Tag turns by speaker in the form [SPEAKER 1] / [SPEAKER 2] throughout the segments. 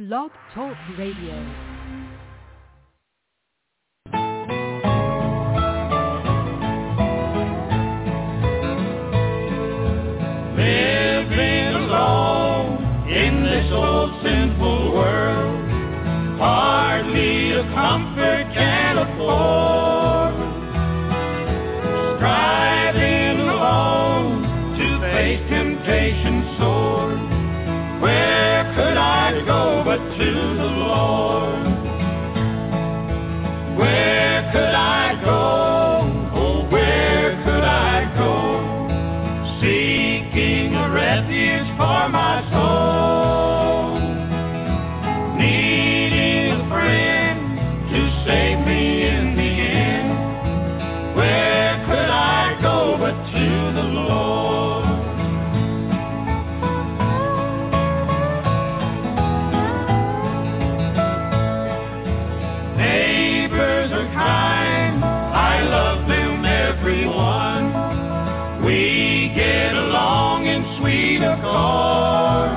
[SPEAKER 1] Blog Talk Radio.
[SPEAKER 2] Living alone in this old sinful world, hardly a comfort can afford. Striving alone to face temptation sore, where could I go but to the Lord? Where could I go? Oh, where could I go? Seeking a refuge for my soul, needing a friend to save me in the end. Where could I go but to the Lord? Neighbors are kind, I love them everyone. We get along in sweet accord.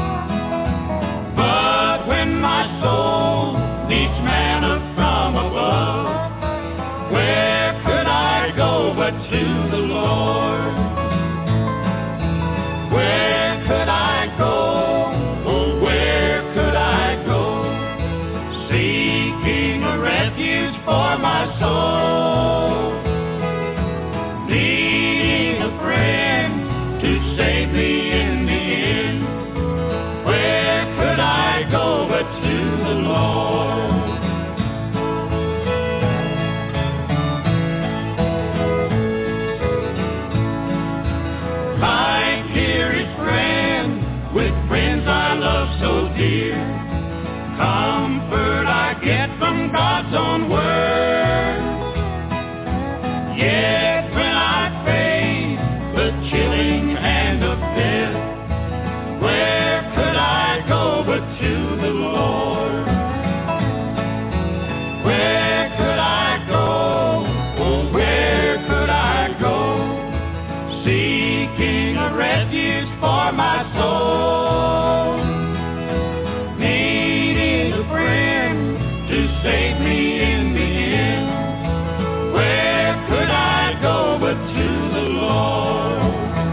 [SPEAKER 2] But when my soul needs manna from above, where could I go but to the Lord? Where could I go? Oh, where could I go? Seeking a refuge for my soul, needing a friend to save me in the end. Where could I go but to the Lord? Right here is friend, with friends I love so dear. Comfort I get from God's own word. Yet when I face the chilling hand of death, where could I go but to the Lord? Where could I go? Oh, where could I go? Seeking a refuge for my soul, needing a friend to save me in the end. Where could I go but to the Lord?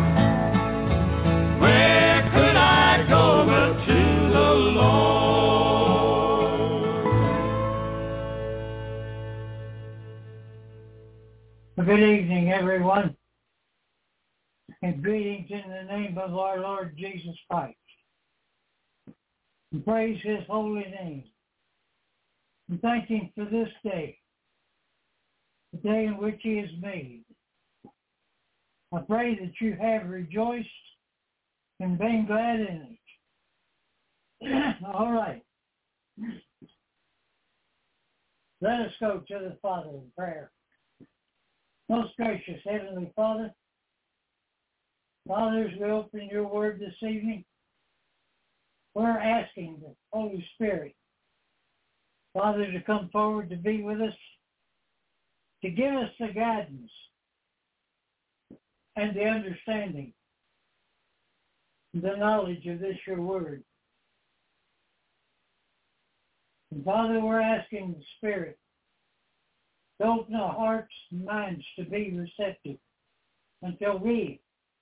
[SPEAKER 2] Where could I go but to the Lord?
[SPEAKER 3] Good evening, everyone, and greetings in the name of our Lord Jesus Christ. And praise his holy name. And thank him for this day, the day in which he has made. I pray that you have rejoiced and been glad in it. All right. Let us go to the Father in prayer. Most gracious Heavenly Father, Father, as we open your word this evening, we're asking the Holy Spirit, Father, to come forward to be with us, to give us the guidance and the understanding, the knowledge of this your word. And Father, we're asking the Spirit to open our hearts and minds to be receptive until we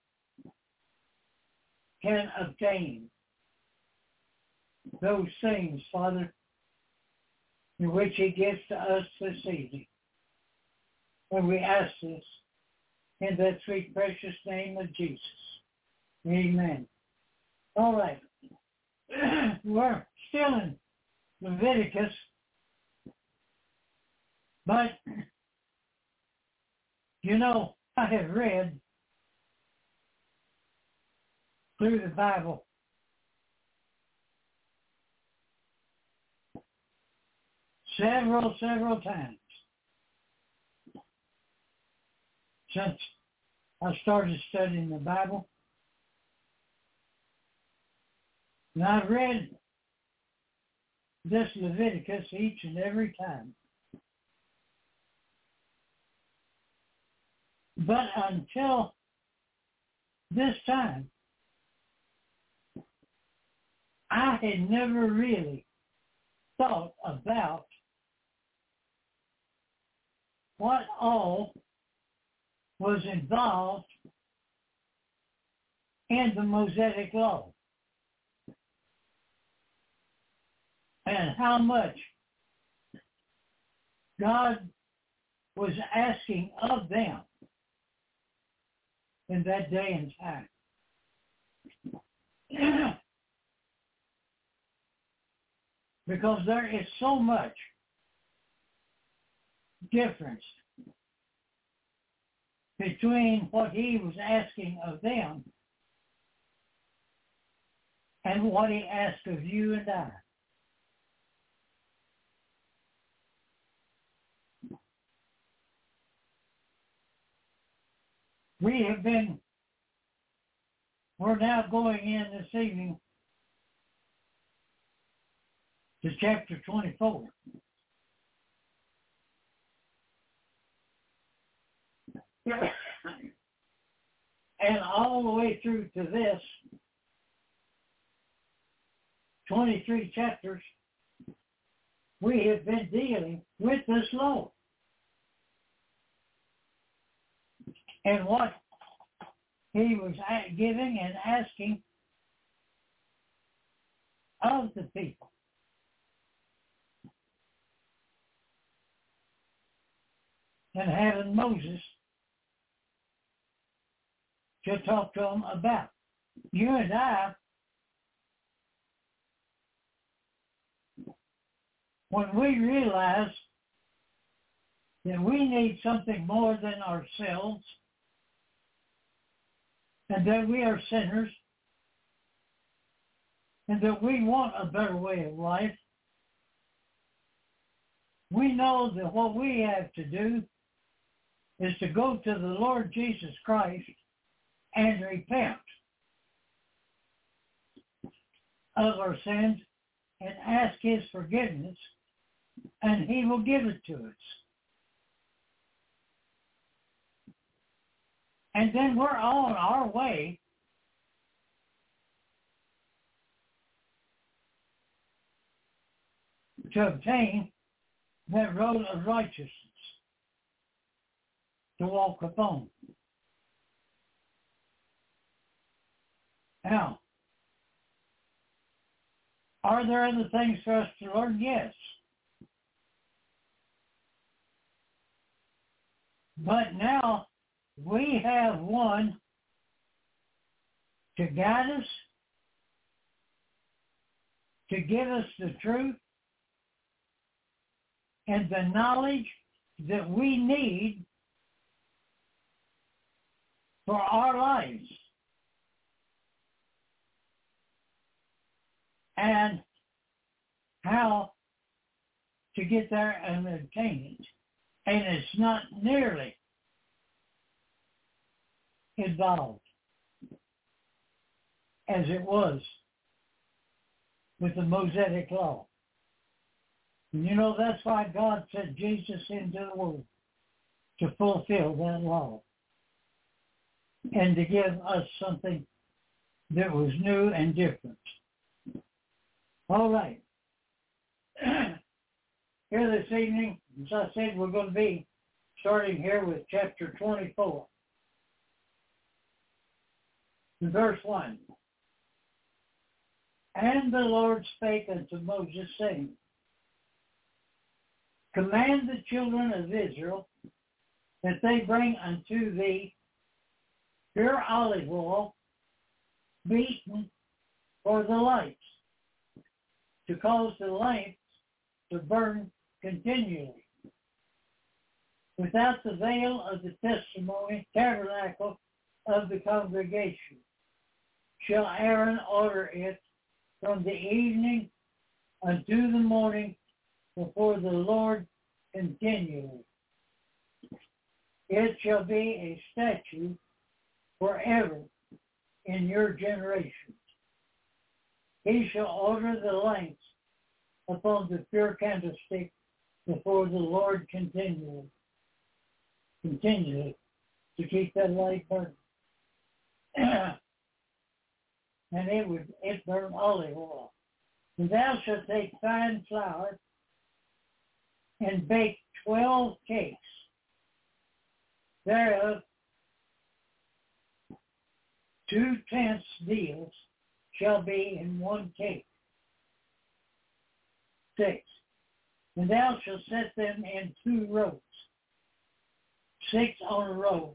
[SPEAKER 3] can obtain those things, Father, in which he gives to us this evening. And we ask this in that sweet, precious name of Jesus. Amen. All right. We're still in Leviticus, but, you know, I have read through the Bible several times since I started studying the Bible. And I've read this Leviticus each and every time. But until this time, I had never really thought about what all was involved in the Mosaic Law and how much God was asking of them in that day and time. Because there is so much difference between what he was asking of them and what he asked of you and I. We're now going in this evening to chapter 24. And all the way through to this, 23 chapters, we have been dealing with this law. And what he was giving and asking of the people. And having Moses to talk to them about. You and I, when we realize that we need something more than ourselves, and that we are sinners, and that we want a better way of life, we know that what we have to do is to go to the Lord Jesus Christ and repent of our sins and ask his forgiveness, and he will give it to us. And then we're on our way to obtain that road of righteousness to walk upon. Now, are there other things for us to learn? Yes. But now we have one to guide us, to give us the truth and the knowledge that we need for our lives. And how to get there and obtain it. And it's not nearly involved as it was with the Mosaic Law. And you know, that's why God sent Jesus into the world, to fulfill that law and to give us something that was new and different. All right. Here this evening, as I said, we're going to be starting here with chapter 24. In verse 1. And the Lord spake unto Moses, saying, Command the children of Israel that they bring unto thee pure olive oil, beaten for the lights, to cause the lamps to burn continually. Without the veil of the testimony, tabernacle of the congregation, shall Aaron order it from the evening unto the morning before the Lord continually. It shall be a statute forever in your generations. He shall order the lamps upon the pure candlestick before the Lord continually to keep that light burning. And it burned olive oil. And thou shalt take fine flour and bake 12 cakes. Thereof 2/10 deals shall be in one cake. 6. And thou shalt set them in 2 rows, 6 on a row,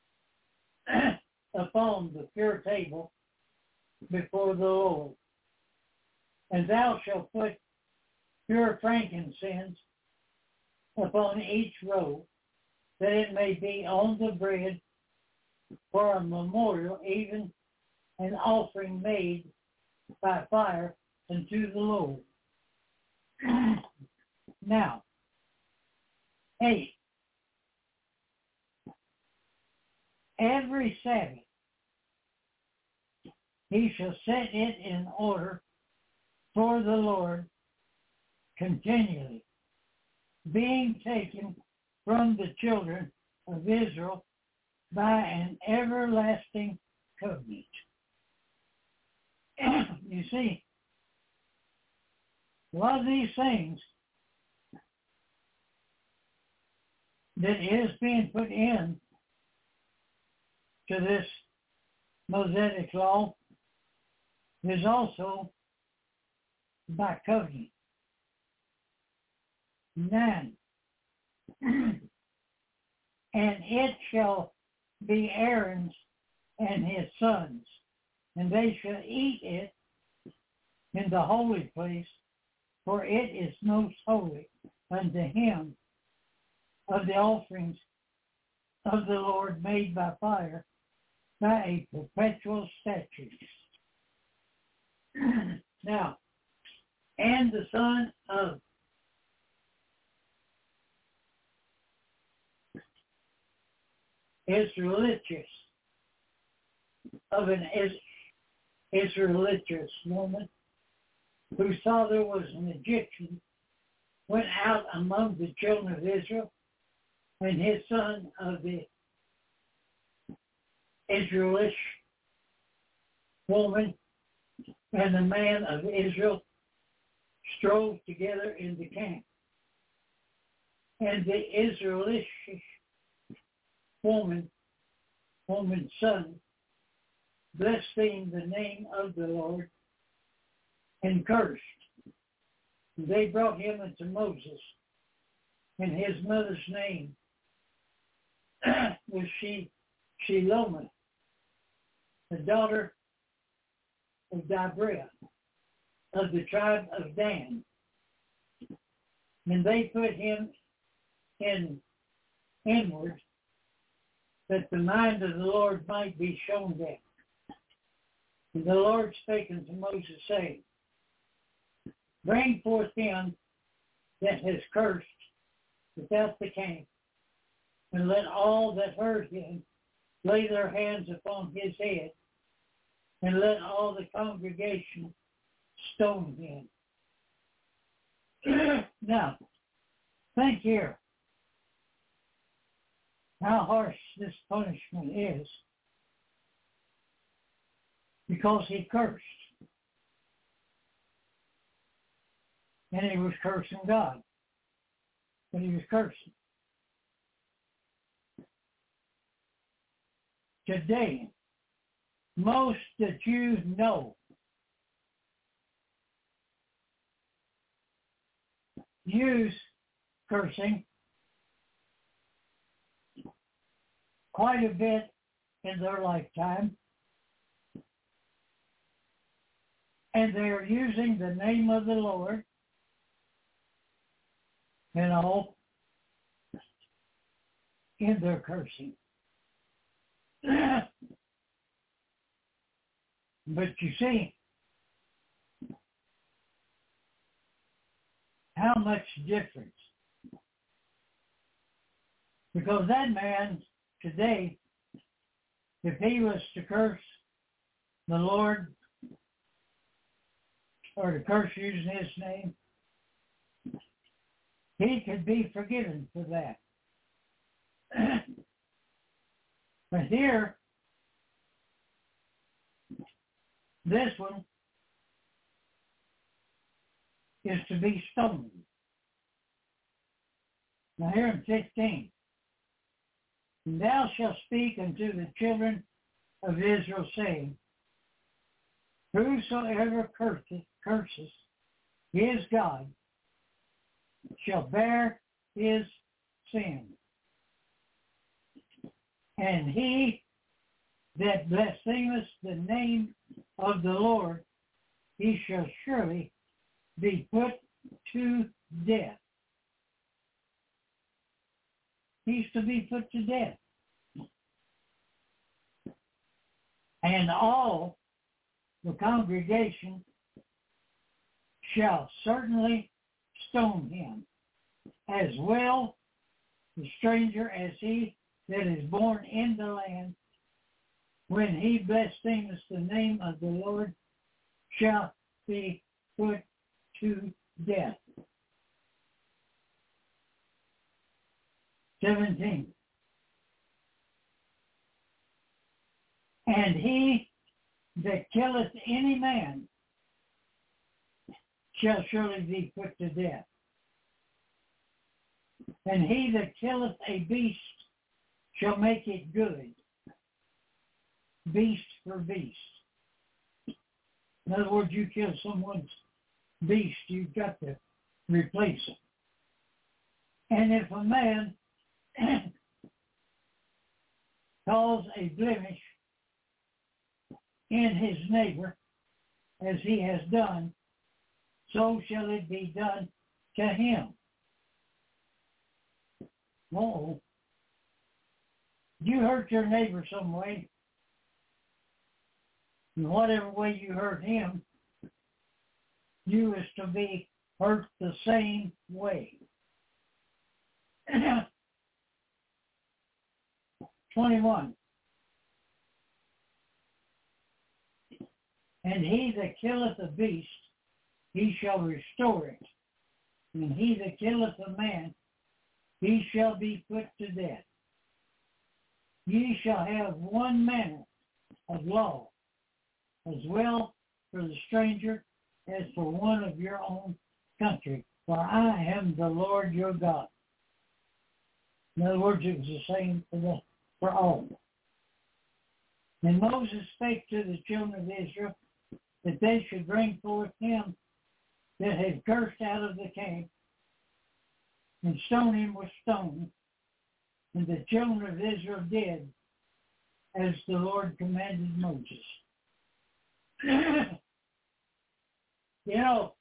[SPEAKER 3] upon the pure table before the Lord. And thou shalt put pure frankincense upon each row, that it may be on the bread for a memorial, even an offering made by fire unto the Lord. Now, 8. Every Sabbath he shall set it in order for the Lord continually, being taken from the children of Israel by an everlasting covenant. You see, a lot of these things that is being put in to this Mosaic law is also by covenant. 9. And it shall be Aaron's and his sons, and they shall eat it in the holy place, for it is most holy unto him of the offerings of the Lord made by fire, by a perpetual statute. Now, and the son of Israelitius, of an Israelitious woman, whose father was an Egyptian, went out among the children of Israel, and his son of the Israelitish woman and the man of Israel strove together in the camp. And the Israelitish woman's son blasphemed the name of the Lord and cursed. And they brought him unto Moses, and his mother's name was Shelomith, the daughter of Deborah, of the tribe of Dan. And they put him inward, that the mind of the Lord might be shown them. And the Lord spake unto Moses, saying, bring forth him that has cursed without the camp, and let all that heard him lay their hands upon his head, and let all the congregation stone him. Now, think here how harsh this punishment is, because he cursed. And he was cursing God, but he was cursing. Today, most that you know use cursing quite a bit in their lifetime, and they're using the name of the Lord, in their cursing. But you see how much difference. Because that man today, if he was to curse the Lord or to curse using his name, he could be forgiven for that. But here, this one is to be stoned. Now here in 15. And thou shalt speak unto the children of Israel, saying, whosoever curses his God shall bear his sin. And he that blasphemeth the name of the Lord, he shall surely be put to death. He's to be put to death. And all the congregation shall certainly stone him, as well the stranger as he that is born in the land, when he blasphemeth the name of the Lord, shall be put to death. 17. And he that killeth any man shall surely be put to death. And he that killeth a beast shall make it good. Beast for beast. In other words, you kill someone's beast, you've got to replace it. And if a man cause a blemish in his neighbor, as he has done, so shall it be done to him. Oh, you hurt your neighbor some way, in whatever way you hurt him, you is to be hurt the same way. 21. And he that killeth a beast, he shall restore it. And he that killeth a man, he shall be put to death. Ye shall have one manner of law, as well for the stranger as for one of your own country. For I am the Lord your God. In other words, it was the same for all. And Moses spake to the children of Israel that they should bring forth him that had cursed out of the camp, and stone him with stones. And the children of Israel did as the Lord commanded Moses. You know,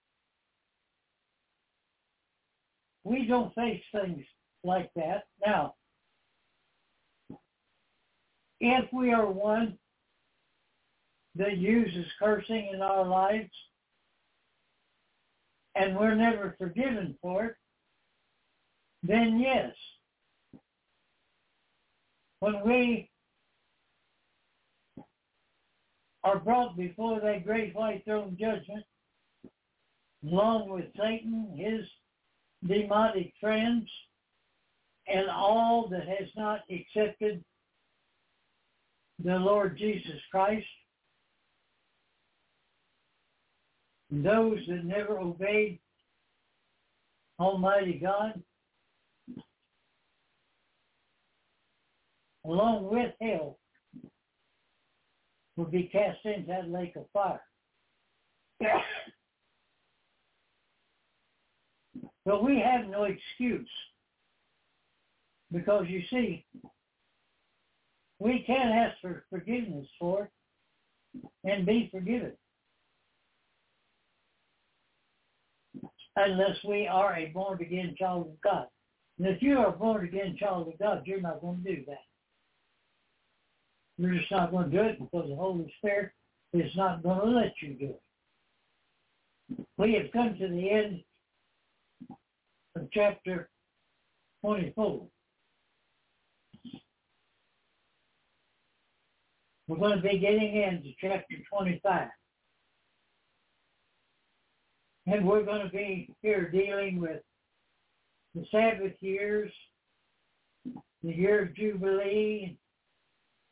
[SPEAKER 3] we don't face things like that. Now, if we are one that uses cursing in our lives and we're never forgiven for it, then yes. When we are brought before that great white throne judgment, along with Satan, his demonic friends, and all that has not accepted the Lord Jesus Christ, and those that never obeyed Almighty God, along with hell, will be cast into that lake of fire. But we have no excuse, because you see, we can't ask for forgiveness for it and be forgiven unless we are a born-again child of God. And if you are a born-again child of God, you're not going to do that. You're just not going to do it because the Holy Spirit is not going to let you do it. We have come to the end of chapter 24. We're going to be getting into chapter 25. And we're going to be here dealing with the Sabbath years, the year of Jubilee,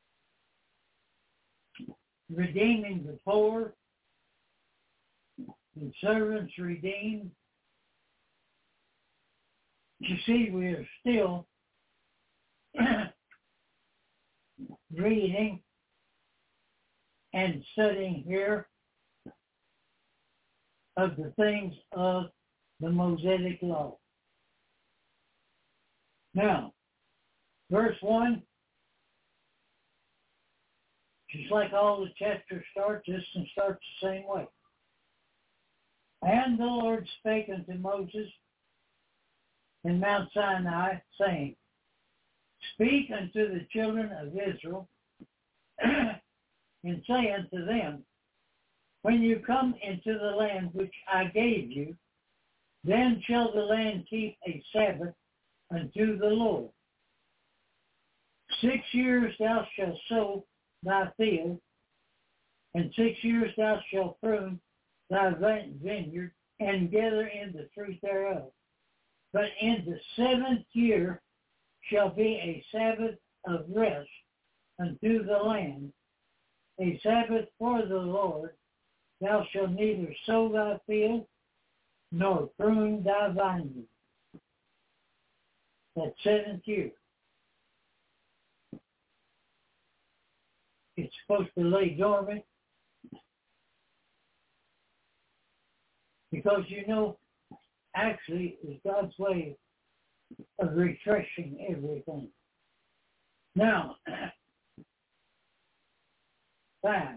[SPEAKER 3] redeeming the poor, and servants redeemed. You see, we are still reading and studying here of the things of the Mosaic Law. Now, verse 1, just like all the chapters start, this one starts the same way. And the Lord spake unto Moses in Mount Sinai, saying, Speak unto the children of Israel, and say unto them, When you come into the land which I gave you, then shall the land keep a Sabbath unto the Lord. 6 years thou shalt sow thy field, and 6 years thou shalt prune thy vineyard, and gather in the fruit thereof. But in the 7th year shall be a Sabbath of rest unto the land, a Sabbath for the Lord. Thou shalt neither sow thy field, nor prune thy vineyard. That 7th year. It's supposed to lay dormant. Because actually it's God's way of refreshing everything. Now, 5.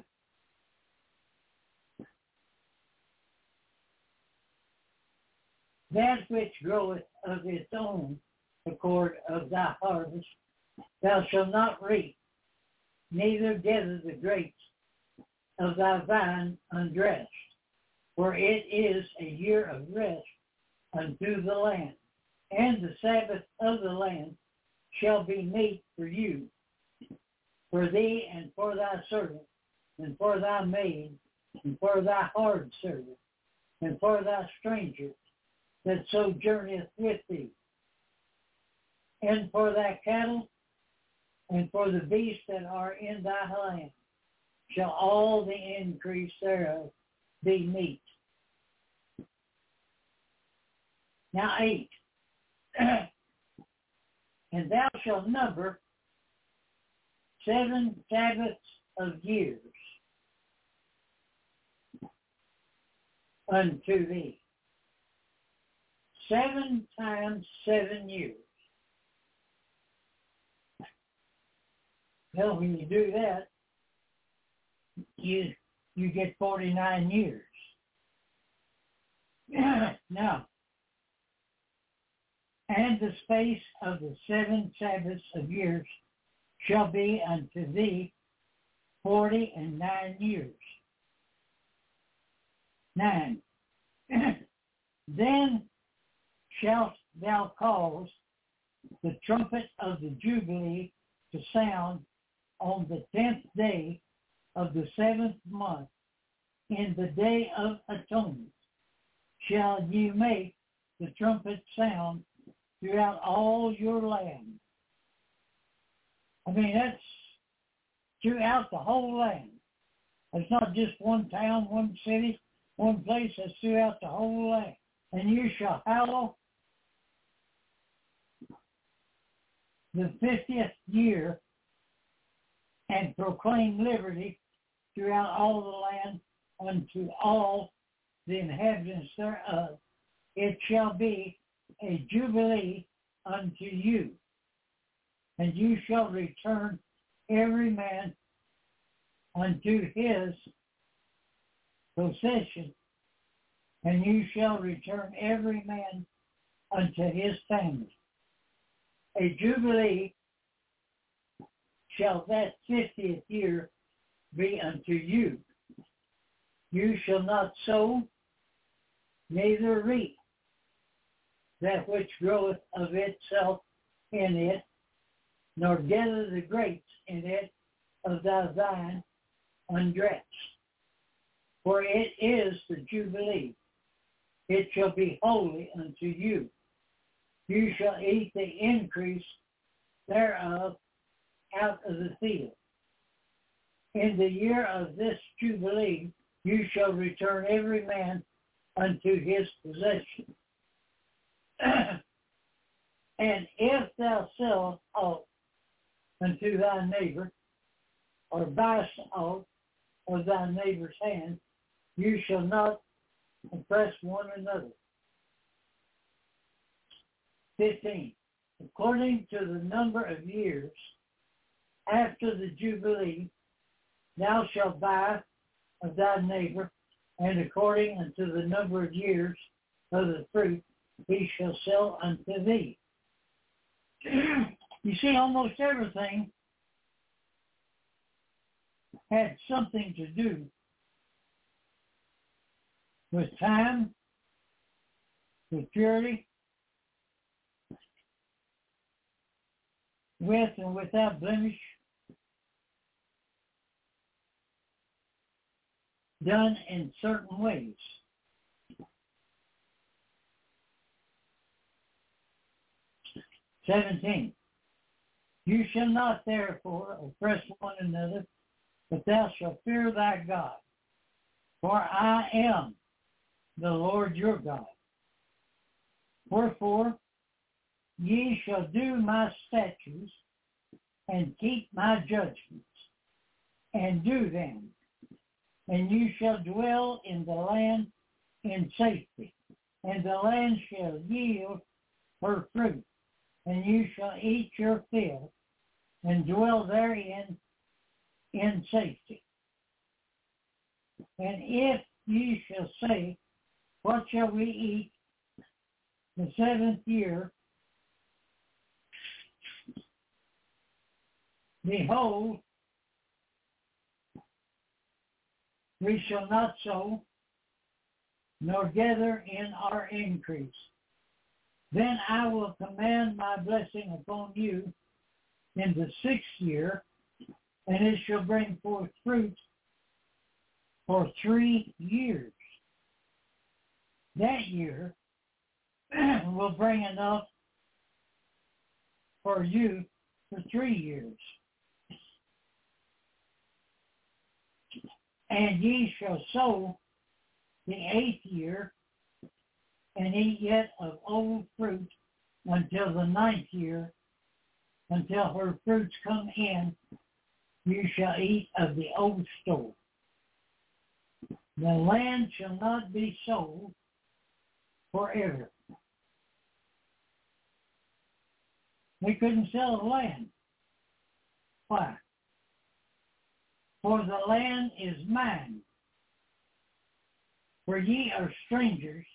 [SPEAKER 3] That which groweth of its own accord of thy harvest, thou shalt not reap, neither gather the grapes of thy vine undressed, for it is a year of rest unto the land. And the Sabbath of the land shall be meat for you, for thee and for thy servant, and for thy maid, and for thy hard servant, and for thy stranger that sojourneth with thee, and for thy cattle, and for the beasts that are in thy land, shall all the increase thereof be meat. Now 8. And thou shalt number 7 Sabbaths of years unto thee. 7 times 7 years. Well, when you do that, you get 49 years. Now, and the space of the 7 Sabbaths of years shall be unto thee 49 years. 9. Then shalt thou cause the trumpet of the Jubilee to sound on the 10th day of the 7th month, in the day of atonement. Shall you make the trumpet sound throughout all your land? I mean, that's throughout the whole land. It's not just one town, one city, one place. That's throughout the whole land. And you shall hallow the 50th year and proclaim liberty throughout all the land unto all the inhabitants thereof. It shall be a jubilee unto you, and you shall return every man unto his possession, and you shall return every man unto his family. A jubilee shall that 50th year be unto you. You shall not sow, neither reap that which groweth of itself in it, nor gather the grapes in it of thy vine undressed. For it is the Jubilee. It shall be holy unto you. You shall eat the increase thereof out of the field. In the year of this Jubilee, you shall return every man unto his possession. And if thou sell aught unto thy neighbor, or buyest aught of thy neighbor's hand, you shall not oppress one another. 15. According to the number of years after the Jubilee, thou shalt buy of thy neighbor, and according unto the number of years of the fruit, he shall sell unto thee. You see, almost everything had something to do with time, with purity, with and without blemish, done in certain ways. "17. You shall not therefore oppress one another, but thou shalt fear thy God. For I am the Lord your God. Wherefore ye shall do my statutes and keep my judgments, and do them. And you shall dwell in the land in safety, and the land shall yield her fruit, and you shall eat your fill, and dwell therein in safety. And if ye shall say, what shall we eat the 7th year? Behold, we shall not sow, nor gather in our increase. Then I will command my blessing upon you in the 6th year, and it shall bring forth fruit for 3 years. That year will bring enough for you for 3 years. And ye shall sow the 8th year, and eat yet of old fruit until the 9th year, until her fruits come in, you shall eat of the old store. The land shall not be sold forever." They couldn't sell the land. Why? For the land is mine. For ye are strangers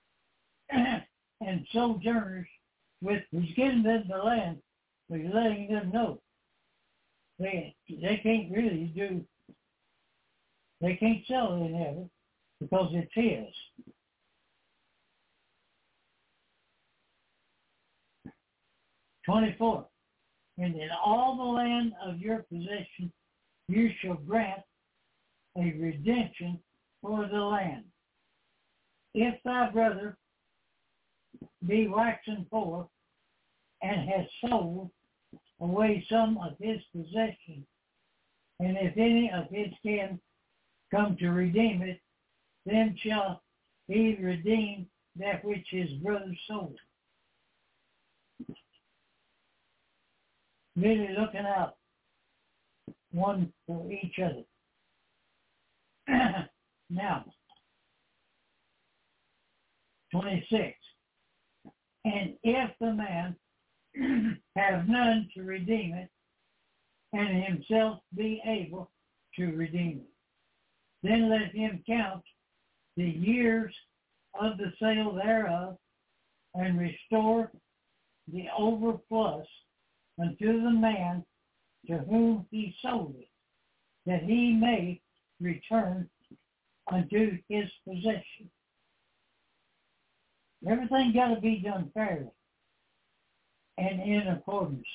[SPEAKER 3] and sojourners with. He's giving them the land, but he's letting them know they can't really do. They can't sell it in heaven because it's his. "24. And in all the land of your possession you shall grant a redemption for the land. If thy brother be waxen poor and has sold away some of his possession, and if any of his kin come to redeem it, then shall he redeem that which his brother sold." Really looking out one for each other. Now, 26. And if the man have none to redeem it, and himself be able to redeem it, then let him count the years of the sale thereof, and restore the overplus unto the man to whom he sold it, that he may return unto his possession. Everything got to be done fairly and in accordance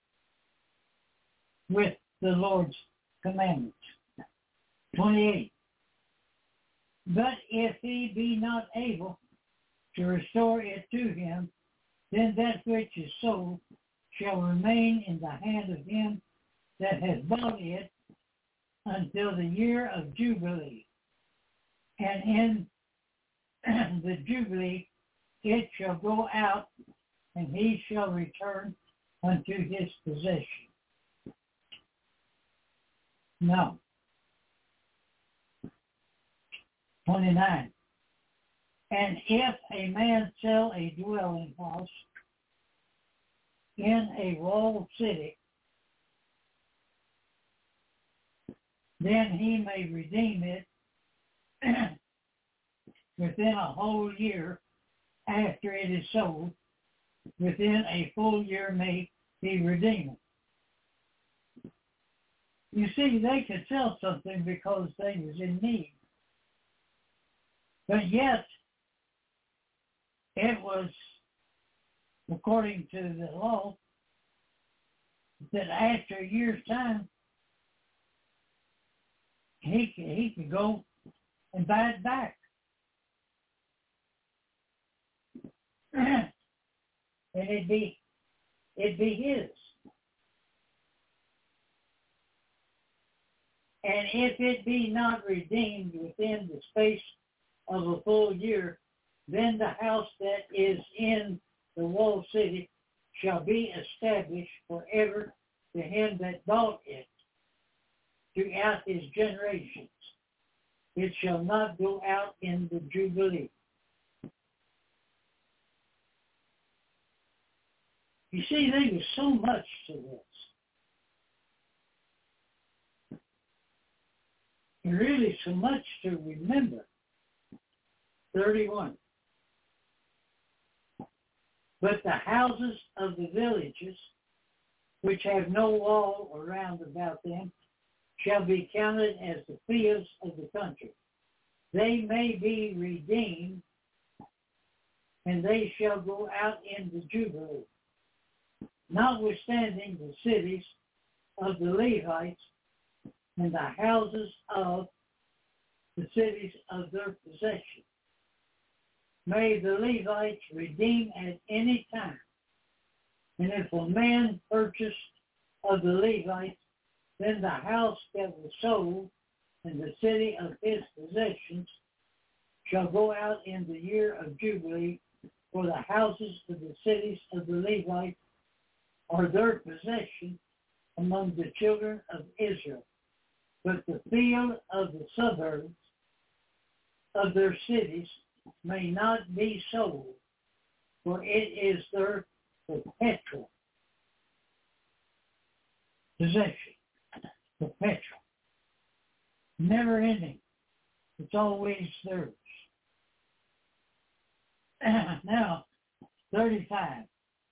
[SPEAKER 3] with the Lord's commandments. 28. But if he be not able to restore it to him, then that which is sold shall remain in the hand of him that has bought it until the year of Jubilee. And in the Jubilee, it shall go out, and he shall return unto his possession. No. 29. And if a man sell a dwelling house in a walled city, then he may redeem it within a whole year after it is sold. Within a full year may be redeemed. You see, they could sell something because they was in need. But yet, it was, according to the law, that after a year's time, he could go and buy it back. And it'd be his. And if it be not redeemed within the space of a full year, then the house that is in the walled city shall be established forever to him that bought it throughout his generations. It shall not go out in the Jubilee. You see, there was so much to this. And really so much to remember. 31. But the houses of the villages, which have no wall around about them, shall be counted as the fields of the country. They may be redeemed, and they shall go out in the Jubilee. Notwithstanding the cities of the Levites and the houses of the cities of their possession, may the Levites redeem at any time. And if a man purchased of the Levites, then the house that was sold in the city of his possessions shall go out in the year of Jubilee, for the houses of the cities of the Levites are their possession among the children of Israel. But the field of the suburbs of their cities may not be sold, for it is their perpetual possession. Perpetual. Never ending. It's always theirs. Now, 35.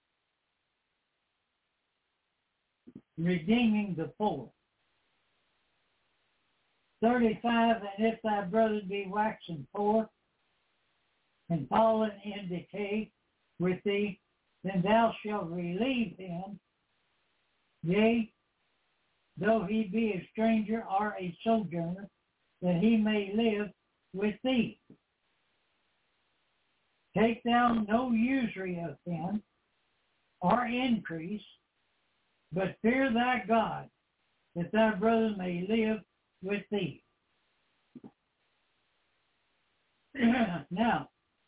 [SPEAKER 3] Redeeming the poor. 35. And if thy brother be waxen poor and fallen in decay with thee, then thou shalt relieve him, yea, though he be a stranger or a sojourner, that he may live with thee. Take thou no usury of him, or increase, but fear thy God, that thy brother may live with thee. Now,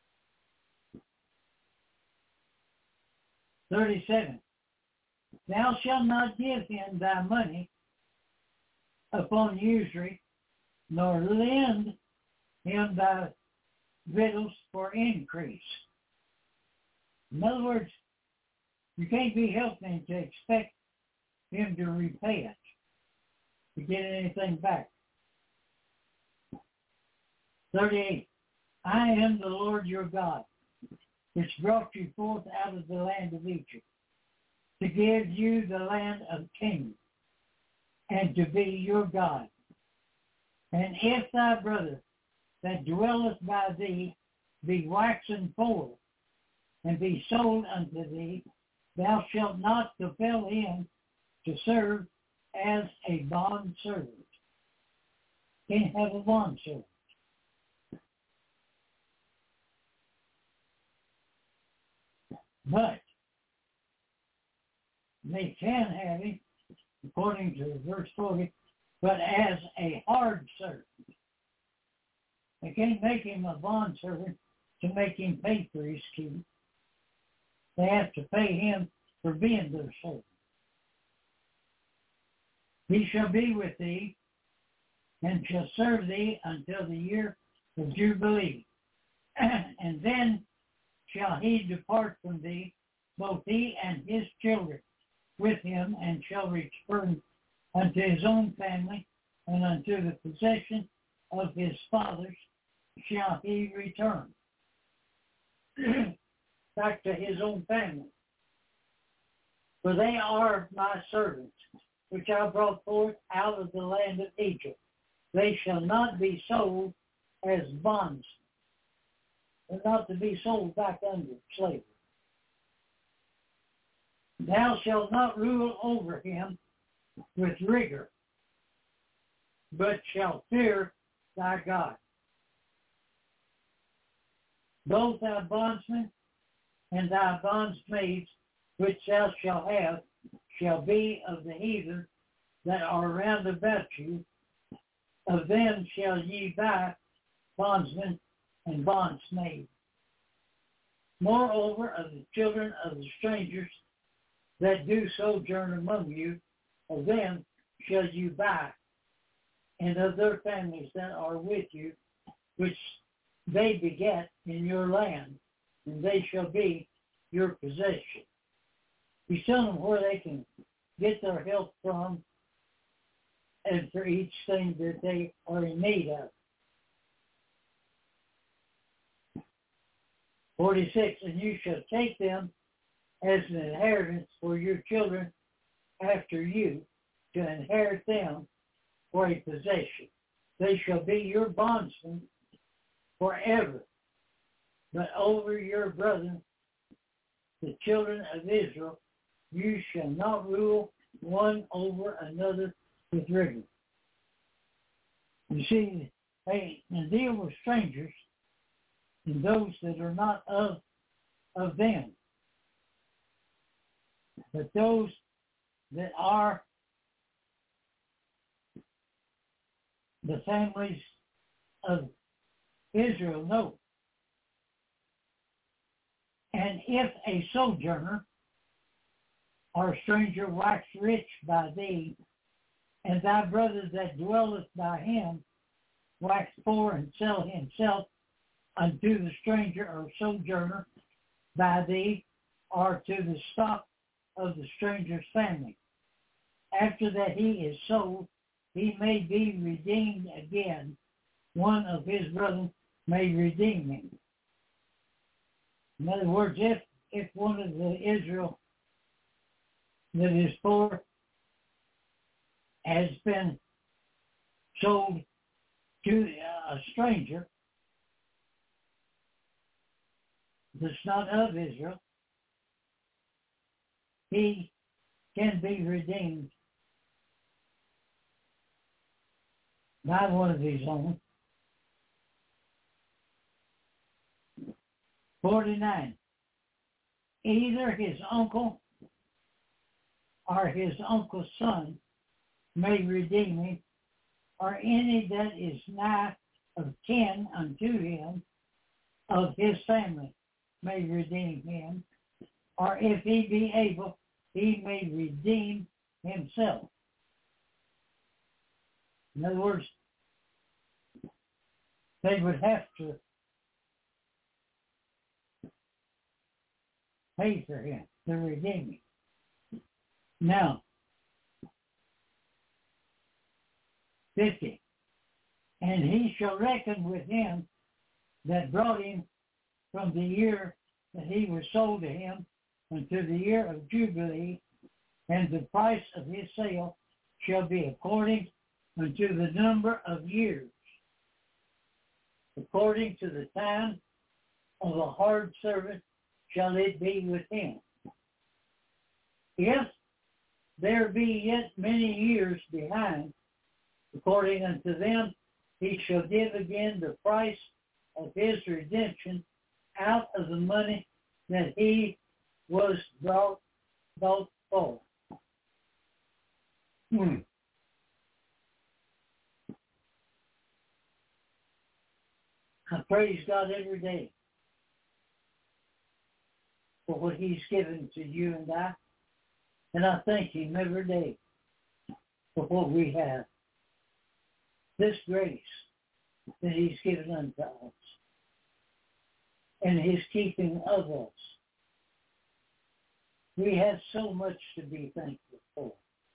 [SPEAKER 3] 37. Thou shalt not give him thy money upon usury, nor lend him thy victuals for increase. In other words, you can't be helping to expect him to repay it, to get anything back. 38. I am the Lord your God, which brought you forth out of the land of Egypt, to give you the land of Canaan, and to be your God. And if thy brother that dwelleth by thee be waxen poor, and be sold unto thee, thou shalt not compel him to serve as a bondservant. Can't have a bondservant. But they can have him, according to verse 40, but as a hard servant. They can't make him a bondservant to make him pay for his keep. They have to pay him for being their servant. He shall be with thee, and shall serve thee until the year of Jubilee. And then shall he depart from thee, both he and his children with him, and shall return unto his own family, and unto the possession of his fathers shall he return. Back to his own family. For they are my servants, which I brought forth out of the land of Egypt. They shall not be sold as bonds. They're not to be sold back under slavery. Thou shalt not rule over him with rigor, but shalt fear thy God. Both thy bondsmen and thy bondsmaids, which thou shalt have, shall be of the heathen that are round about you. Of them shall ye buy bondsmen and bondsmaids. Moreover, of the children of the strangers that do sojourn among you, of them shall you buy, and of their families that are with you, which they beget in your land, and they shall be your possession. He's telling them where they can get their help from, and for each thing that they are in need of. 46, and you shall take them as an inheritance for your children after you, to inherit them for a possession. They shall be your bondsmen forever. But over your brethren, the children of Israel, you shall not rule one over another with rigor. You see, they deal with strangers and those that are not of them. But those that are the families of Israel, no. And if a sojourner or stranger wax rich by thee, and thy brother that dwelleth by him wax poor and sell himself unto the stranger or sojourner by thee, or to the stock of the stranger's family. After that he is sold, he may be redeemed again. One of his brethren may redeem him. In other words, if one of the Israel that is poor has been sold to a stranger that's not of Israel, he can be redeemed by one of his own. 49. Either his uncle or his uncle's son may redeem him, or any that is nigh of kin unto him of his family may redeem him, or if he be able, he may redeem himself. In other words, they would have to pay for him to redeem him. Now, 50. And he shall reckon with him that brought him from the year that he was sold to him unto the year of Jubilee, and the price of his sale shall be according unto the number of years, according to the time of a hard servant shall it be with him. If there be yet many years behind, according unto them, he shall give again the price of his redemption out of the money that he was bought for. I praise God every day for what he's given to you and I. And I thank him every day for what we have. This grace that he's given unto us. And his keeping of us. We have so much to be thankful for.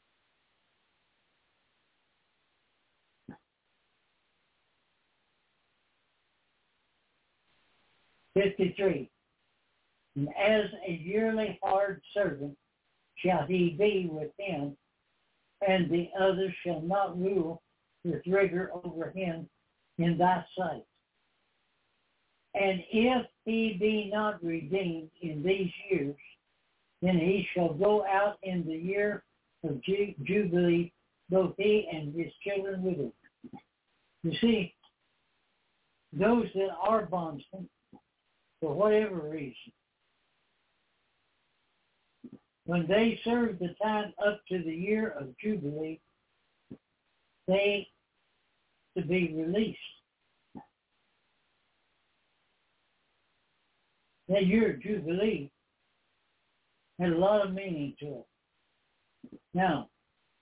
[SPEAKER 3] (53) And as a yearly hard servant shall he be with him, and the other shall not rule with rigor over him in thy sight. And if he be not redeemed in these years, then he shall go out in the year of Jubilee, both he and his children with him. You see, those that are bondsmen, for whatever reason, when they serve the time up to the year of Jubilee, they to be released. That year of Jubilee had a lot of meaning to it. Now,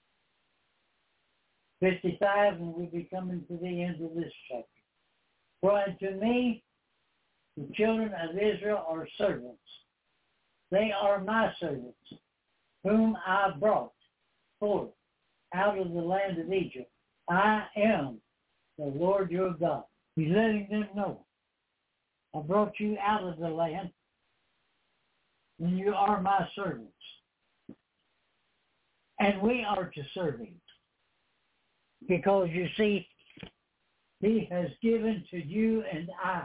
[SPEAKER 3] 55, and we'll be coming to the end of this chapter. For unto me, the children of Israel are servants. They are my servants, whom I brought forth out of the land of Egypt. I am the Lord your God. He's letting them know. I brought you out of the land, and you are my servants. And we are to serve him. Because you see, he has given to you and I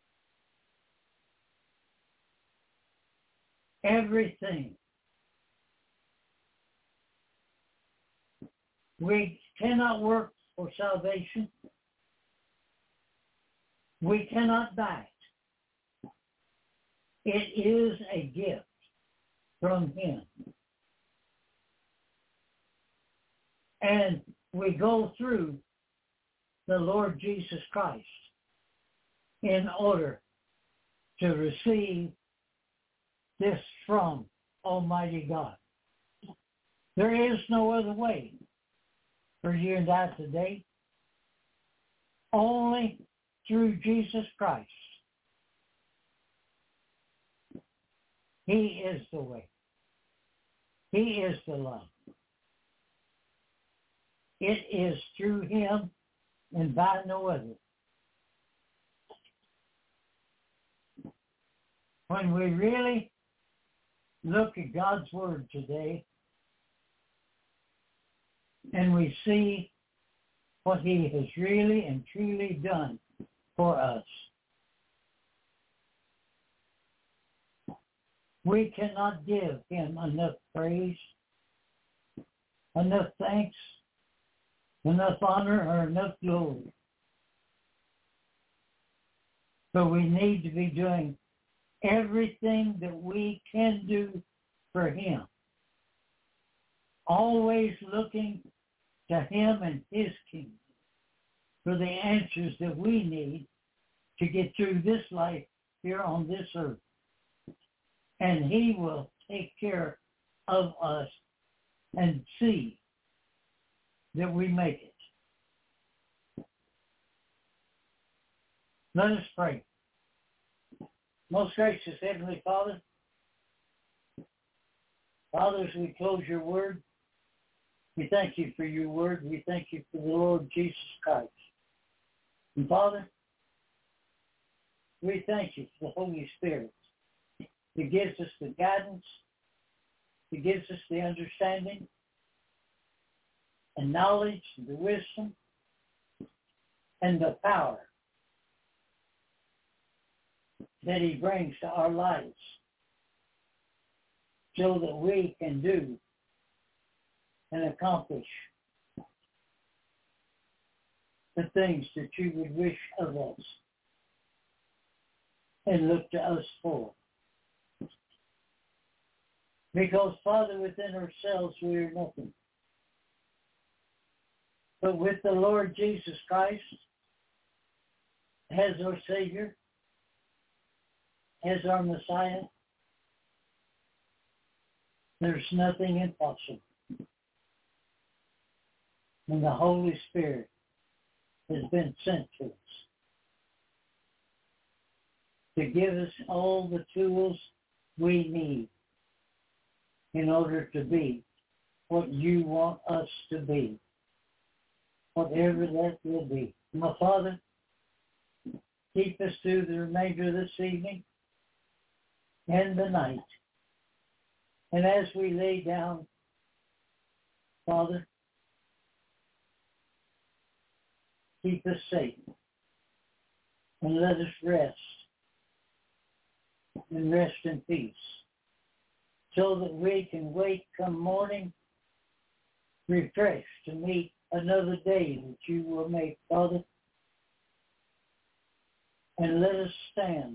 [SPEAKER 3] everything. We cannot work for salvation. We cannot buy it. It is a gift from him. And we go through the Lord Jesus Christ in order to receive this from Almighty God. There is no other way for you and I today. Only through Jesus Christ. He is the way. He is the love. It is through him and by no other. When we really look at God's Word today and we see what he has really and truly done for us, we cannot give him enough praise, enough thanks, enough honor, or enough glory. So we need to be doing everything that we can do for him. Always looking to him and his kingdom for the answers that we need to get through this life here on this earth. And he will take care of us and see that we make it. Let us pray. Most gracious Heavenly Father, Father, as we close your word, we thank you for your word. We thank you for the Lord Jesus Christ. And Father, we thank you for the Holy Spirit that gives us the guidance, that gives us the understanding and knowledge, and the wisdom, and the power that he brings to our lives so that we can do and accomplish the things that you would wish of us and look to us for. Because, Father, within ourselves we are nothing. But with the Lord Jesus Christ as our Savior, as our Messiah, There's nothing impossible. And the Holy Spirit has been sent to us to give us all the tools we need in order to be what you want us to be, whatever that will be. My Father, keep us through the remainder of this evening and the night. And as we lay down, Father, keep us safe and let us rest and rest in peace so that we can wake come morning refreshed to meet another day that you will make, Father. And let us stand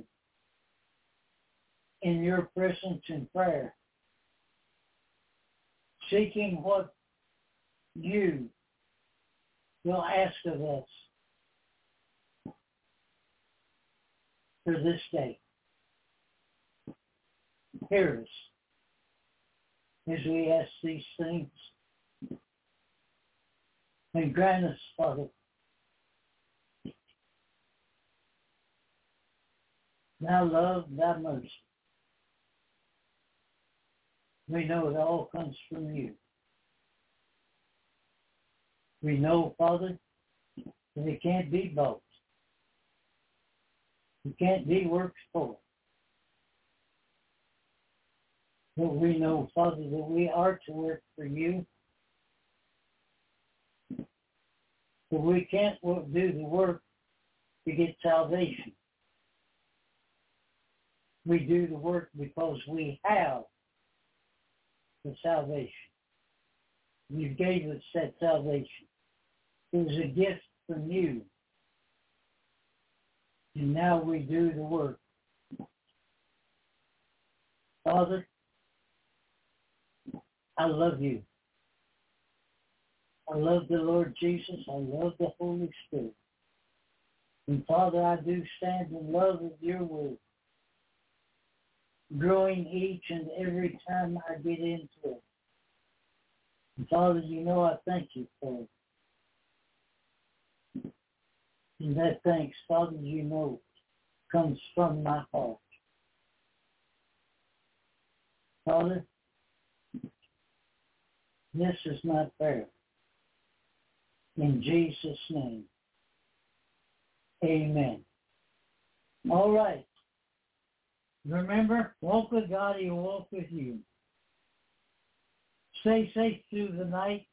[SPEAKER 3] in your presence in prayer, seeking what you will ask of us for this day. Hear us as we ask these things. And grant us, Father, thy love, thy mercy. We know it all comes from you. We know, Father, that it can't be bought. It can't be works for. But we know, Father, that we are to work for you. But we can't do the work to get salvation. We do the work because we have the salvation. You gave us that salvation. It was a gift from you. And now we do the work. Father, I love you. I love the Lord Jesus. I love the Holy Spirit. And Father, I do stand in love of your word, growing each and every time I get into it. And Father, you know I thank you for it. And that thanks, Father, you know, comes from my heart. Father, this is my prayer. In Jesus' name, amen. All right. Remember, walk with God, He'll walk with you. Stay safe through the night.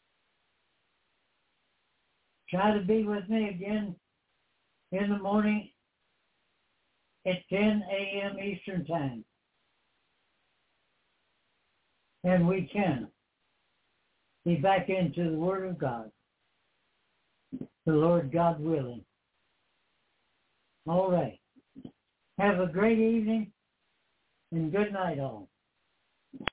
[SPEAKER 3] Try to be with me again in the morning at 10 a.m. Eastern Time. And we can be back into the Word of God, the Lord God willing. All right. Have a great evening and good night all.